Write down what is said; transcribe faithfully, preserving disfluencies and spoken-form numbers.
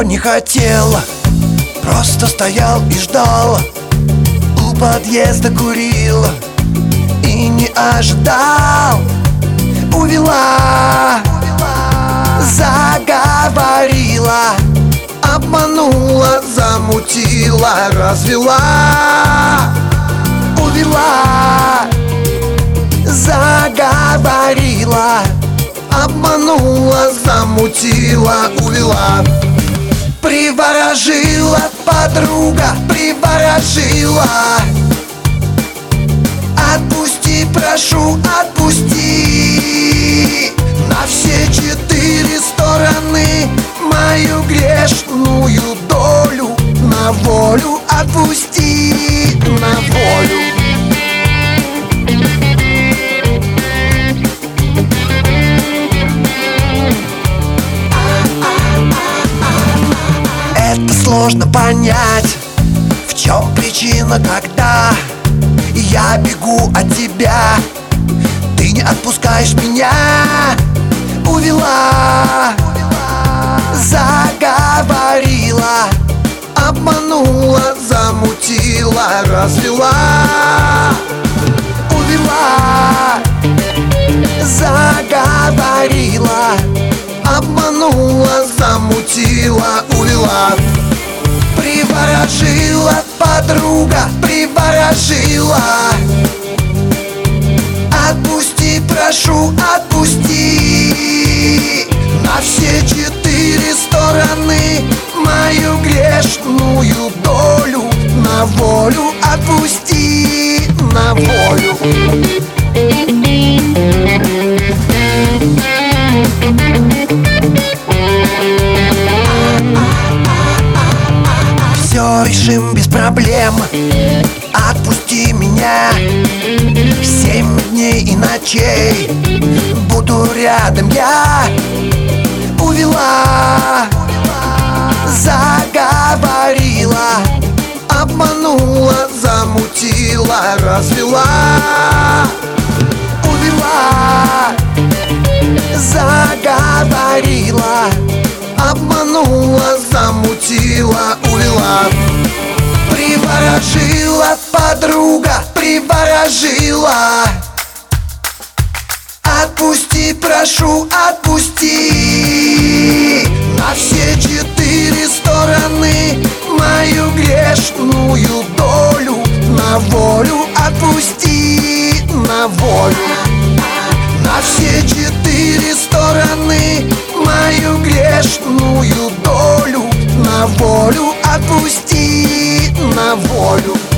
ничего не хотел, просто стоял и ждал, у подъезда курил и не ожидал. Увела, заговорила, обманула, замутила, развела. Увела, заговорила, обманула, замутила, увела. Приворожила подруга, приворожила. Отпусти, прошу, отпусти на все четыре стороны мою грешную долю. На волю отпусти, на волю. Это сложно понять, в чем причина, когда я бегу от тебя, ты не отпускаешь меня. Увела, заговорила, обманула, замутила, развела. Увела, заговорила, обманула, замутила, увела. Приворожила подруга, приворожила. Отпусти, прошу, отпусти на все четыре стороны мою грешную долю. На волю отпусти, на волю. Все решим без проблем, отпусти меня. Семь дней и ночей буду рядом я. Увела, заговорила, обманула, замутила, развела. Увела, заговорила, обманула, замутила, увела. Приворожила подруга, приворожила. Отпусти, прошу, отпусти на все четыре стороны мою грешную долю. На волю отпусти, на волю. На все четыре стороны мою грешную долю. На волю отпусти, на волю.